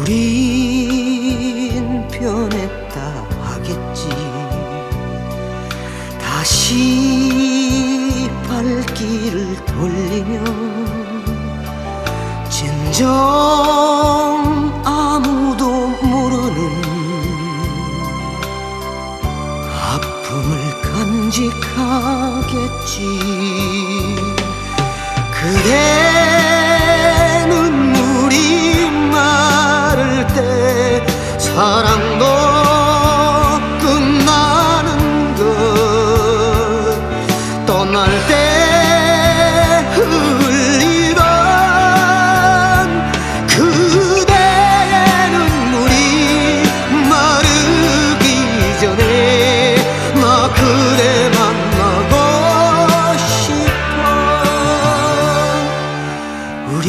우린 변했다 하겠지. 다시 발길을 돌리며 진정 아무도 모르는 아픔을 간직하겠지. 그대 눈물이 마를 때 사랑도 끝나는 것, 떠날 때 흘리던 그대의 눈물이 마르기 전에 나 그대 만나고 싶어. 우린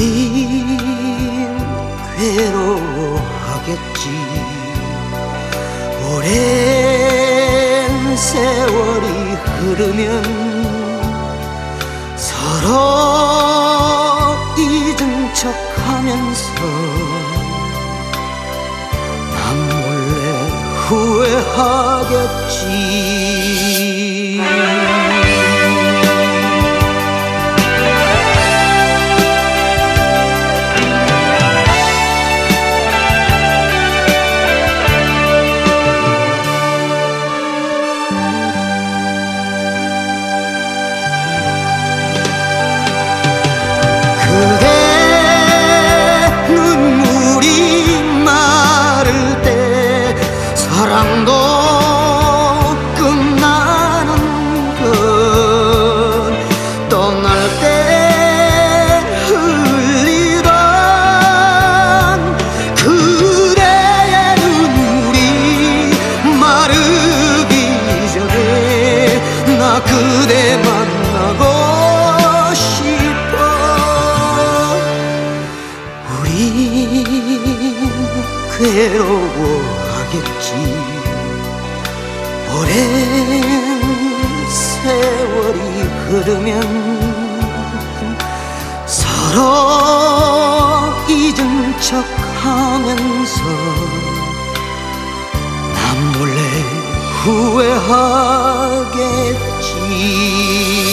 괴로워하겠지. 오랜 세월이 흐르면 서로 잊은 척하면서 난 몰래 후회하겠지. 사랑도 끝나는 것, 떠날 때 흘리던 그대의 눈물이 마르기 전에 나 그대 만나고 싶어. 우린 괴로워하겠지. 오랜 세월이 흐르면 서로 잊은 척하면서 난 몰래 후회하겠지.